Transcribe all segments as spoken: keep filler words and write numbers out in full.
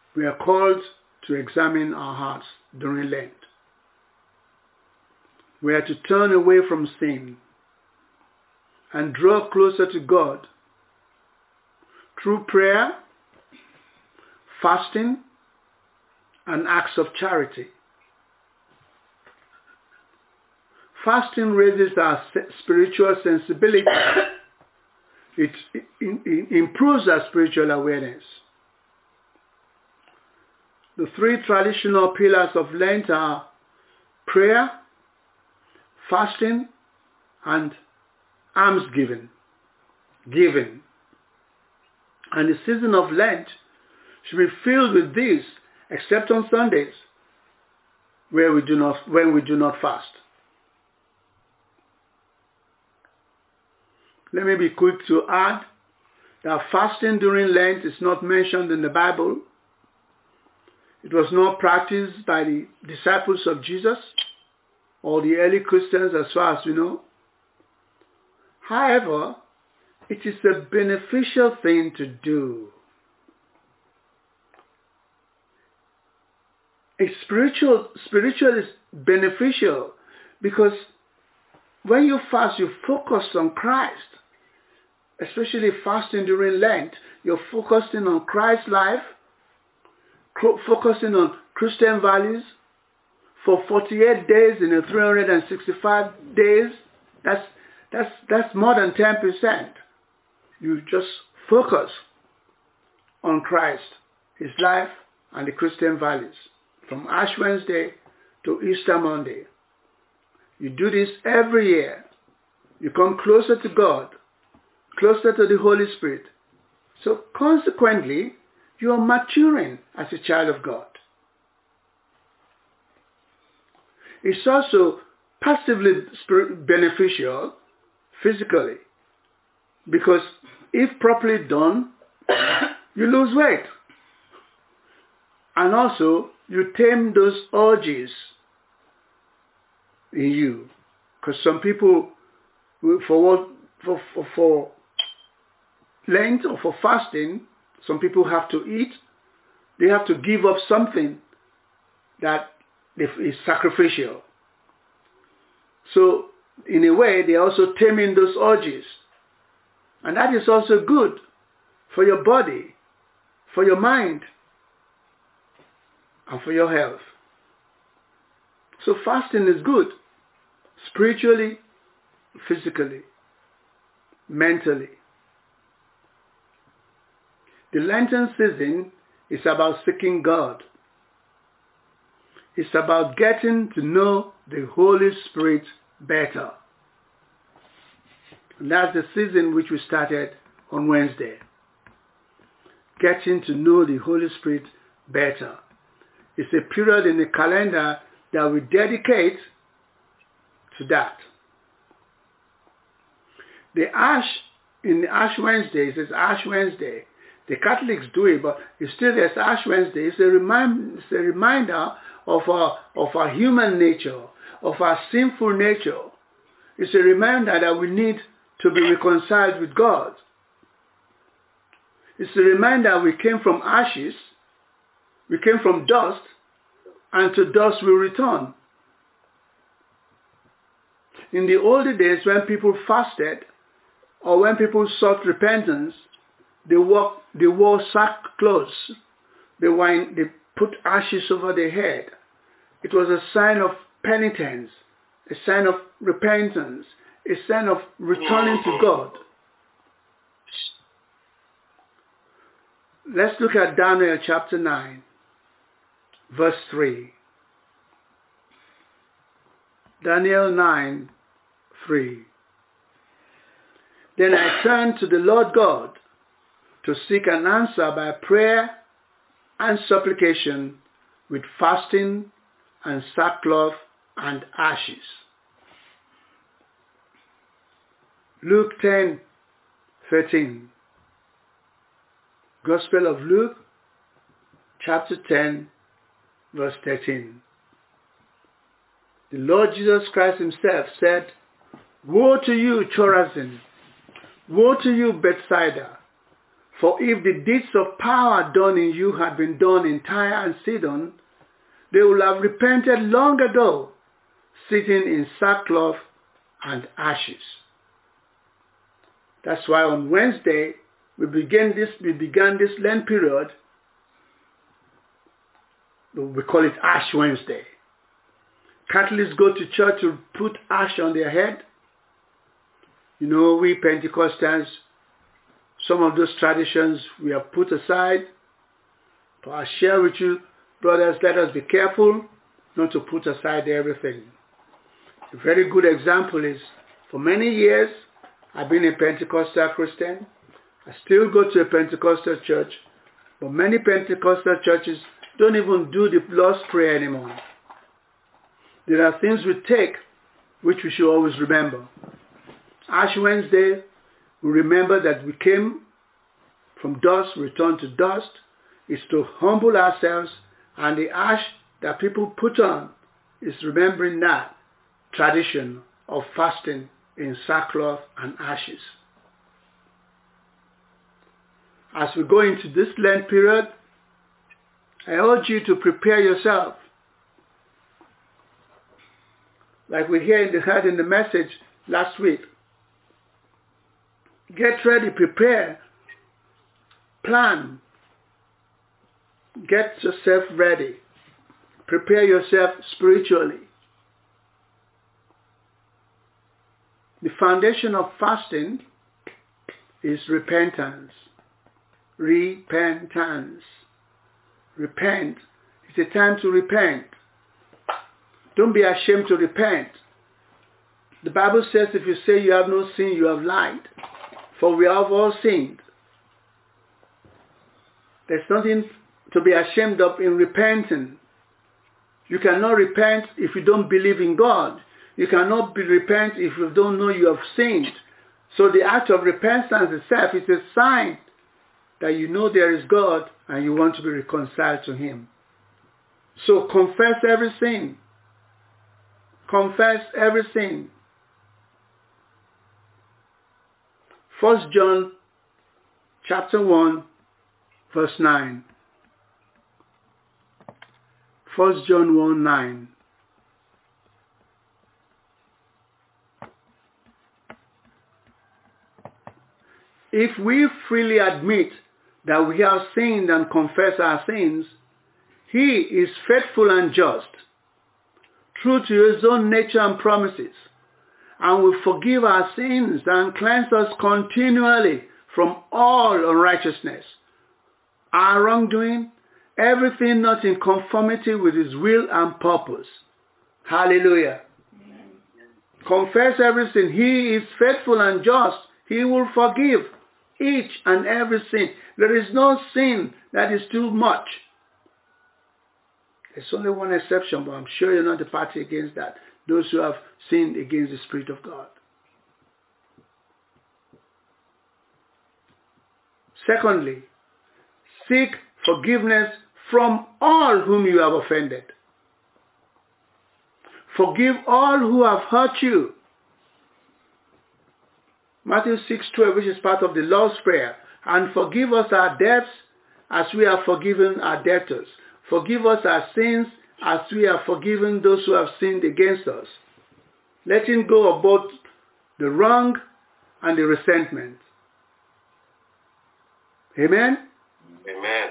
We are called to examine our hearts during Lent. We are to turn away from sin and draw closer to God through prayer, fasting, and acts of charity. Fasting raises our spiritual sensibility. It, it, it improves our spiritual awareness. The three traditional pillars of Lent are prayer, fasting, and almsgiving. Giving. And the season of Lent should be filled with these, except on Sundays, where we do not, when we do not fast. Let me be quick to add that fasting during Lent is not mentioned in the Bible. It was not practiced by the disciples of Jesus or the early Christians as far as we know. However, it is a beneficial thing to do. It's spiritual, spiritual is beneficial because when you fast, you focus on Christ. Especially fasting during Lent, you're focusing on Christ's life, focusing on Christian values for forty-eight days in a three hundred sixty-five days. That's, that's, that's more than ten percent. You just focus on Christ, his life, and the Christian values. From Ash Wednesday to Easter Monday. You do this every year. You come closer to God, closer to the Holy Spirit. So consequently, you are maturing as a child of God. It's also passively beneficial physically because if properly done, you lose weight. And also, you tame those urges in you. Because some people, for what, for, for, for Lent or for fasting, some people have to eat. They have to give up something that is sacrificial. So, in a way, they are also taming those urges. And that is also good for your body, for your mind, and for your health. So fasting is good, spiritually, physically, mentally. The Lenten season is about seeking God. It's about getting to know the Holy Spirit better. And that's the season which we started on Wednesday. Getting to know the Holy Spirit better. It's a period in the calendar that we dedicate to that. The Ash, in the Ash Wednesday, it says Ash Wednesday. The Catholics do it, but it's still there's Ash Wednesday. It's a, remind, it's a reminder of our, of our human nature, of our sinful nature. It's a reminder that we need to be reconciled with God. It's a reminder we came from ashes, we came from dust, and to dust we return. In the older days when people fasted, or when people sought repentance, they wore, they wore sackcloth. They, wine, they put ashes over their head. It was a sign of penitence, a sign of repentance, a sign of returning to God. Let's look at Daniel chapter nine, verse three. Daniel nine, three. Then I turned to the Lord God to seek an answer by prayer and supplication with fasting and sackcloth and ashes. Luke ten, thirteen. Gospel of Luke, chapter ten, verse thirteen. The Lord Jesus Christ himself said, "Woe to you, Chorazin! Woe to you, Bethsaida! For if the deeds of power done in you had been done in Tyre and Sidon, they would have repented long ago, sitting in sackcloth and ashes. That's why on Wednesday we began this we began this Lent period. We call it Ash Wednesday. Catholics go to church to put ash on their head. You know, we Pentecostals, some of those traditions we have put aside. But I share with you, brothers, let us be careful not to put aside everything. A very good example is, for many years, I've been a Pentecostal Christian. I still go to a Pentecostal church, but many Pentecostal churches don't even do the Lord's Prayer anymore. There are things we take which we should always remember. Ash Wednesday, we remember that we came from dust, returned to dust. It's to humble ourselves, and the ash that people put on is remembering that tradition of fasting in sackcloth and ashes. As we go into this Lent period, I urge you to prepare yourself. Like we hear in the, heard in the message last week. Get ready, prepare, plan. Get yourself ready. Prepare yourself spiritually. The foundation of fasting is repentance. Repentance. Repent. It's a time to repent. Don't be ashamed to repent. The Bible says if you say you have no sin, you have lied. For we have all sinned. There's nothing to be ashamed of in repenting. You cannot repent if you don't believe in God. You cannot be repent if you don't know you have sinned. So the act of repentance itself is a sign that you know there is God and you want to be reconciled to Him. So confess every sin. Confess every sin. First John chapter one verse nine. First John one nine. If we freely admit that we have sinned and confess our sins, He is faithful and just, true to His own nature and promises, and will forgive our sins and cleanse us continually from all unrighteousness. Our wrongdoing, everything not in conformity with His will and purpose. Hallelujah. Amen. Confess everything. He is faithful and just. He will forgive each and every sin. There is no sin that is too much. There's only one exception, but I'm sure you're not a party against that. Those who have sinned against the Spirit of God. Secondly, seek forgiveness from all whom you have offended. Forgive all who have hurt you. Matthew six twelve, which is part of the Lord's Prayer. And forgive us our debts as we have forgiven our debtors. Forgive us our sins as we have forgiven those who have sinned against us. Letting go of both the wrong and the resentment. Amen? Amen.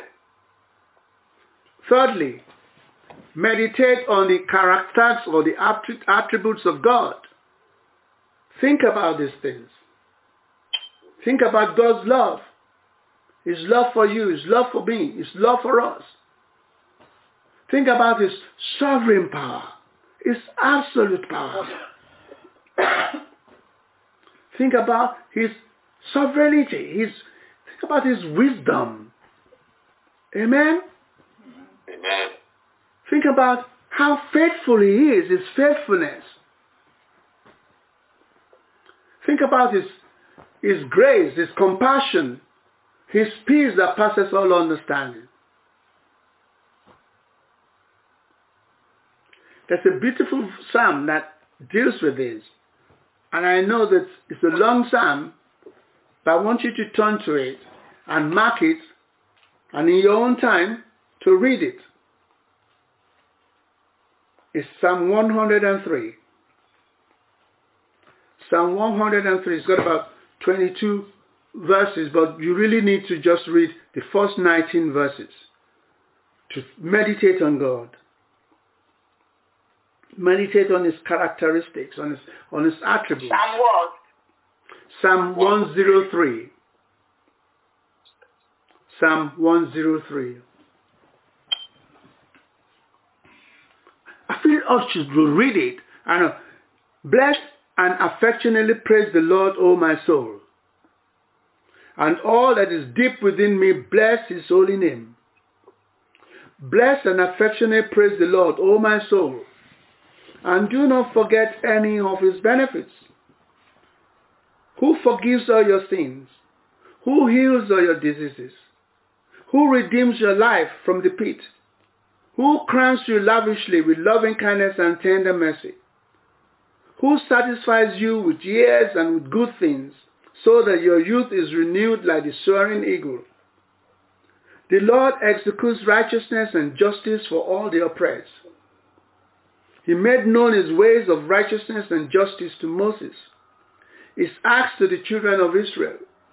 Thirdly, meditate on the characters or the attributes of God. Think about these things. Think about God's love. His love for you, His love for me, His love for us. Think about His sovereign power, His absolute power. Think about His sovereignty. His, think about His wisdom. Amen? Amen. Think about how faithful He is, His faithfulness. Think about His, His grace, His compassion, His peace that passes all understanding. There's a beautiful psalm that deals with this. And I know that it's a long psalm, but I want you to turn to it and mark it, and in your own time to read it, is Psalm one hundred three. Psalm one hundred three, it's got about twenty-two verses, but you really need to just read the first nineteen verses to meditate on God. Meditate on his characteristics, on his, on his attributes. Psalm what? Psalm one hundred three. Psalm one hundred three. I feel us should read it. I know. Bless and affectionately praise the Lord, O my soul. And all that is deep within me, bless his holy name. Bless and affectionately praise the Lord, O my soul. And do not forget any of his benefits. Who forgives all your sins? Who heals all your diseases? Who redeems your life from the pit? Who crowns you lavishly with loving kindness and tender mercy? Who satisfies you with years and with good things, so that your youth is renewed like the soaring eagle? The Lord executes righteousness and justice for all the oppressed. He made known his ways of righteousness and justice to Moses, his acts to the children of Israel.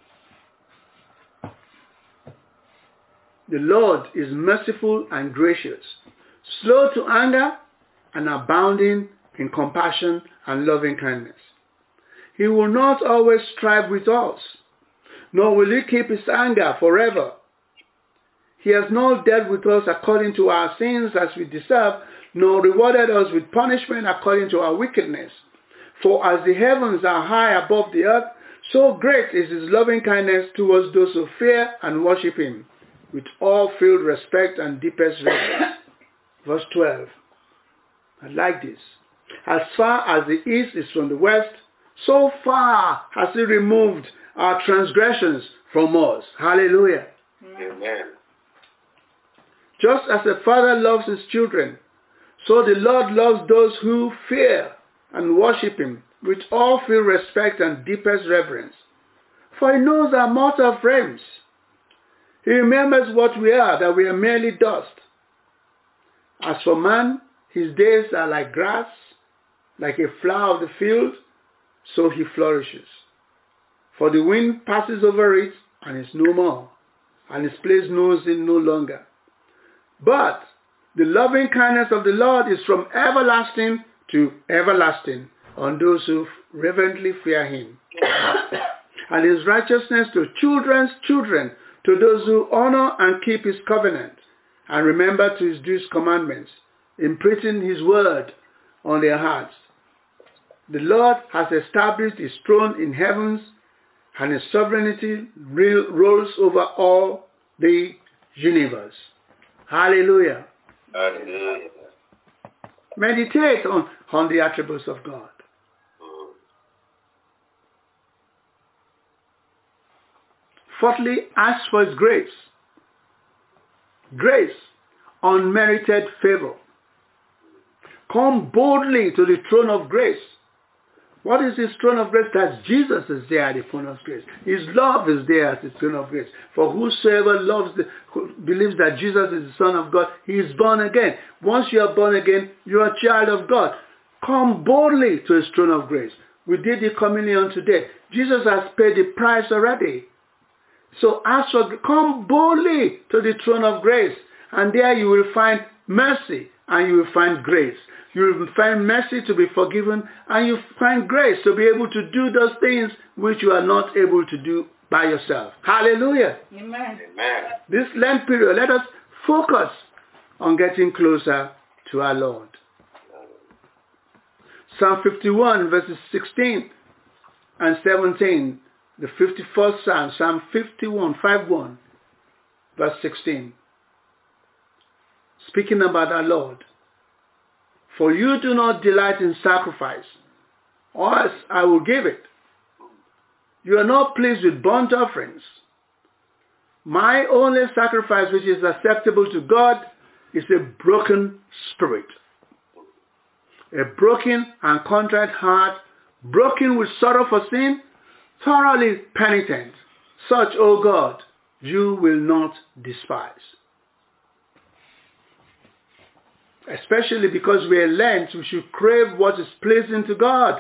The Lord is merciful and gracious, slow to anger and abounding in compassion and loving kindness. He will not always strive with us, nor will he keep his anger forever. He has not dealt with us according to our sins as we deserve, nor rewarded us with punishment according to our wickedness. For as the heavens are high above the earth, so great is his loving kindness towards those who fear and worship him, with all filled respect and deepest reverence. Verse twelve. I like this. As far as the east is from the west, so far has he removed our transgressions from us. Hallelujah. Amen. Just as a father loves his children, so the Lord loves those who fear and worship him with all filled respect and deepest reverence. For he knows our mortal frames. He remembers what we are, that we are merely dust. As for man, his days are like grass, like a flower of the field, so he flourishes. For the wind passes over it, and is no more, and his place knows him no longer. But the loving kindness of the Lord is from everlasting to everlasting on those who reverently fear him. And his righteousness to children's children, to those who honor and keep his covenant, and remember to his due commandments, imprinting his word on their hearts. The Lord has established his throne in heavens, and his sovereignty rules over all the universe. Hallelujah. Hallelujah. Meditate on, on the attributes of God. Fourthly, ask for his grace. Grace, unmerited favor. Come boldly to the throne of grace. What is his throne of grace? That Jesus is there at the throne of grace. His love is there at the throne of grace. For whosoever loves, the, who believes that Jesus is the Son of God, he is born again. Once you are born again, you are a child of God. Come boldly to his throne of grace. We did the communion today. Jesus has paid the price already. So ask for, come boldly to the throne of grace, and there you will find mercy and you will find grace. You will find mercy to be forgiven, and you will find grace to be able to do those things which you are not able to do by yourself. Hallelujah. Amen. Amen. This Lent period, let us focus on getting closer to our Lord. Psalm fifty-one, verses sixteen and seventeen. The fifty-first Psalm, Psalm fifty-one, fifty-one, verse sixteen. Speaking about our Lord. For you do not delight in sacrifice, or else I will give it. You are not pleased with burnt offerings. My only sacrifice which is acceptable to God is a broken spirit. A broken and contrite heart, broken with sorrow for sin, thoroughly penitent. Such, O God, you will not despise. Especially because we are Lent, we should crave what is pleasing to God.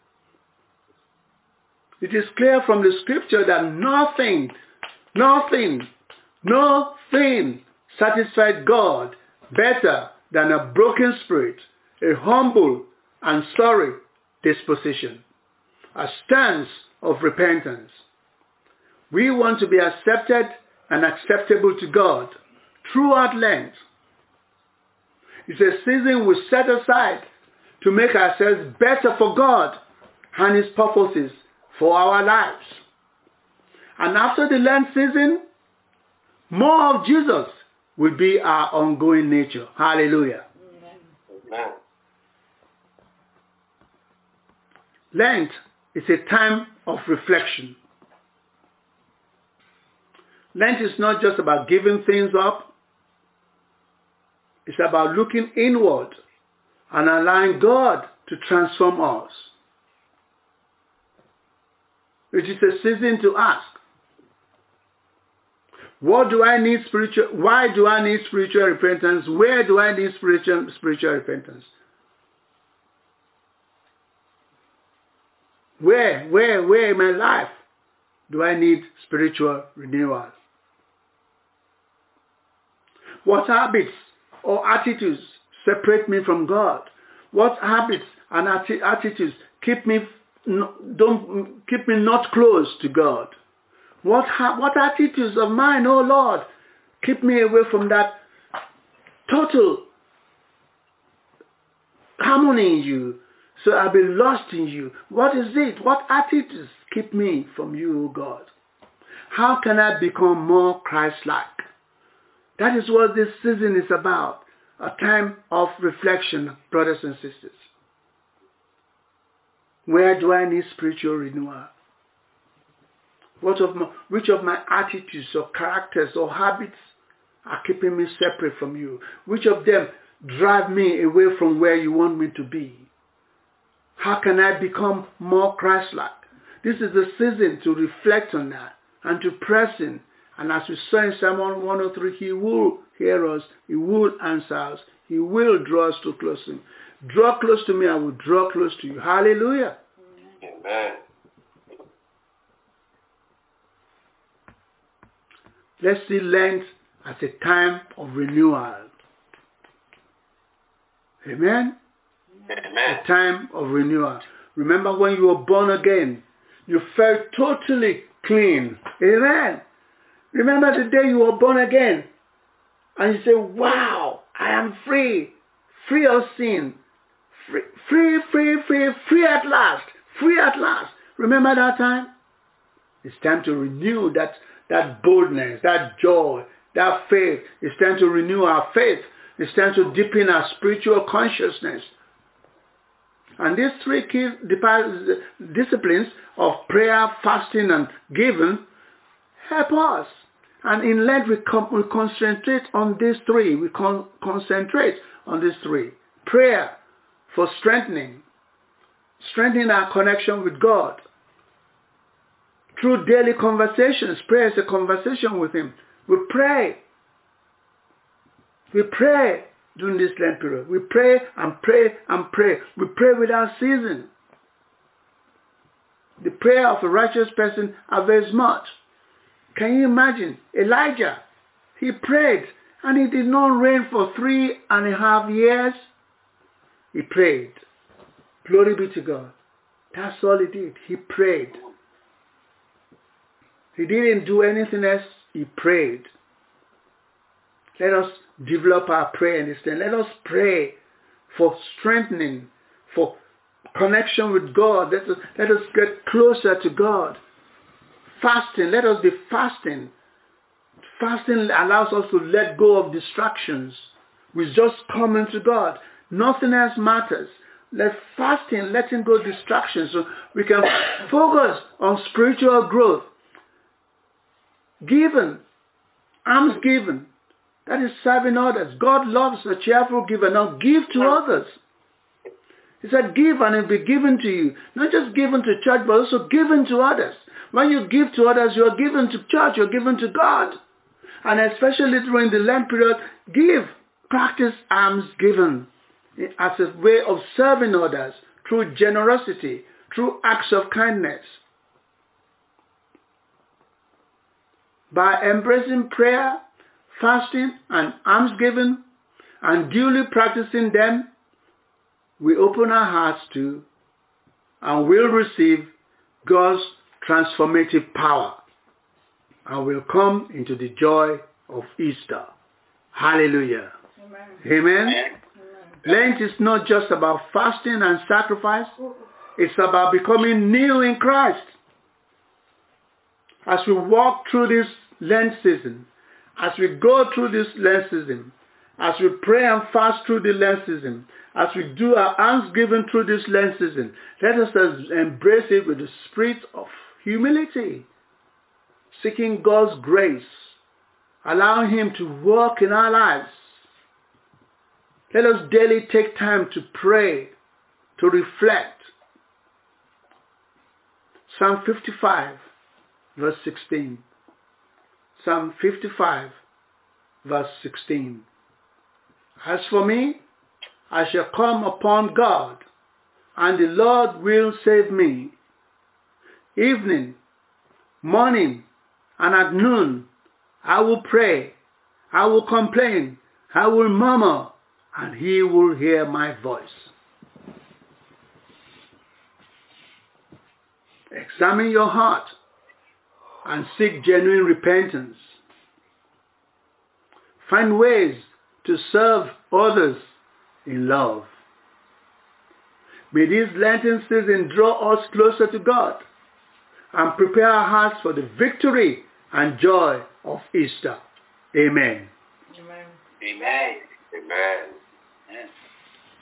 It is clear from the scripture that nothing, nothing, nothing satisfied God better than a broken spirit, a humble and sorry disposition, a stance of repentance. We want to be accepted and acceptable to God throughout Lent. It's a season we set aside to make ourselves better for God and His purposes for our lives. And after the Lent season, more of Jesus will be our ongoing nature. Hallelujah. Amen. Lent is a time of reflection. Lent is not just about giving things up. It's about looking inward and allowing God to transform us. It is a season to ask, what do I need spiritual, why do I need spiritual repentance? Where do I need spiritual, spiritual repentance? Where, where, where in my life do I need spiritual renewal? What habits or attitudes separate me from God? What habits and atti- attitudes keep me don't keep me not close to God? What ha- what attitudes of mine, oh Lord, keep me away from that total harmony in you, so I'll be lost in you? What is it? What attitudes keep me from you, oh God? How can I become more Christ-like? That is what this season is about. A time of reflection, brothers and sisters. Where do I need spiritual renewal? What of my, which of my attitudes or characters or habits are keeping me separate from you? Which of them drive me away from where you want me to be? How can I become more Christ-like? This is the season to reflect on that and to press in. And as we saw in Psalm one oh three, He will hear us, He will answer us, He will draw us too close to Him. Draw close to me, I will draw close to you. Hallelujah. Amen. Let's see Lent as a time of renewal. Amen? Amen. A time of renewal. Remember when you were born again, you felt totally clean. Amen? Remember the day you were born again and you say, wow, I am free, free of sin, free, free, free, free, free at last, free at last. Remember that time? It's time to renew that, that boldness, that joy, that faith. It's time to renew our faith. It's time to deepen our spiritual consciousness. And these three key disciplines of prayer, fasting, and giving help us. And in Lent, we, com- we concentrate on these three. We con- concentrate on these three. Prayer for strengthening. Strengthening our connection with God. Through daily conversations. Prayer is a conversation with Him. We pray. We pray during this Lent period. We pray and pray and pray. We pray without ceasing. The prayer of a righteous person avails much. Can you imagine? Elijah, he prayed and it did not rain for three and a half years. He prayed. Glory be to God. That's all he did. He prayed. He didn't do anything else. He prayed. Let us develop our prayer in this thing. Let us pray for strengthening, for connection with God. Let us, let us get closer to God. Fasting, let us be fasting. Fasting allows us to let go of distractions. We just come into God. Nothing else matters. Let fasting, letting go of distractions so we can focus on spiritual growth. Giving, alms giving, that is serving others. God loves a cheerful giver. Now give to others. He said give and it will be given to you. Not just given to church, but also given to others. When you give to others, you're giving to church, you're giving to God. And especially during the Lent period, give. Practice almsgiving as a way of serving others through generosity, through acts of kindness. By embracing prayer, fasting, and almsgiving, and duly practicing them, we open our hearts to and will receive God's transformative power, and will come into the joy of Easter. Hallelujah. Amen. Amen. Amen. Lent is not just about fasting and sacrifice. It's about becoming new in Christ. As we walk through this Lent season, as we go through this Lent season, as we pray and fast through the Lent season, as we do our almsgiving through this Lent season, let us embrace it with the spirit of humility, seeking God's grace, allowing Him to work in our lives. Let us daily take time to pray, to reflect. Psalm fifty-five, verse sixteen. Psalm fifty-five, verse sixteen. As for me, I shall come upon God, and the Lord will save me. Evening, morning, and at noon, I will pray, I will complain, I will murmur, and He will hear my voice. Examine your heart and seek genuine repentance. Find ways to serve others in love. May this Lenten season draw us closer to God and prepare our hearts for the victory and joy of Easter. Amen. Amen. Amen. Amen.